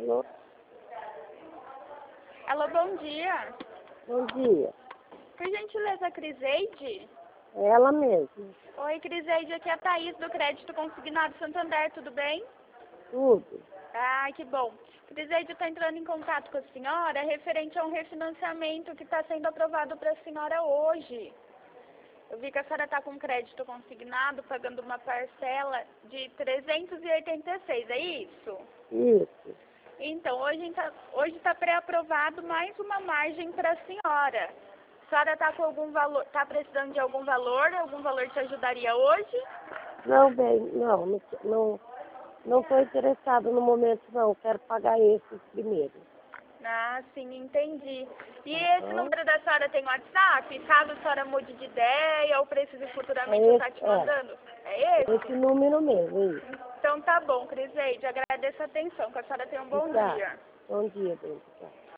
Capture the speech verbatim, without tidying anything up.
Alô? Alô, bom dia. Bom dia. Por gentileza, Criseide? É ela mesma. Oi, Criseide, aqui é a Thaís do Crédito Consignado Santander, tudo bem? Tudo. Ah, que bom. Criseide, estou entrando em contato com a senhora referente a um refinanciamento que está sendo aprovado para a senhora hoje. Eu vi que a senhora está com crédito consignado, pagando uma parcela de trezentos e oitenta e seis, é isso? Isso. Então, hoje está hoje tá pré-aprovado mais uma margem para a senhora. A senhora está com algum valor, está precisando de algum valor? Algum valor te ajudaria hoje? Não, bem, não, não, não, não estou interessada no momento, não. Quero pagar esse primeiro. Ah, sim, entendi. E esse Aham. número da senhora tem WhatsApp? Caso a senhora mude de ideia ou precise futuramente É eu esse, estar te é. mandando? É esse? Esse número mesmo, isso. Então tá bom, Criseide. Agradeço a atenção. Que a senhora tenha um bom Obrigada. dia. Bom dia, bem, obrigada.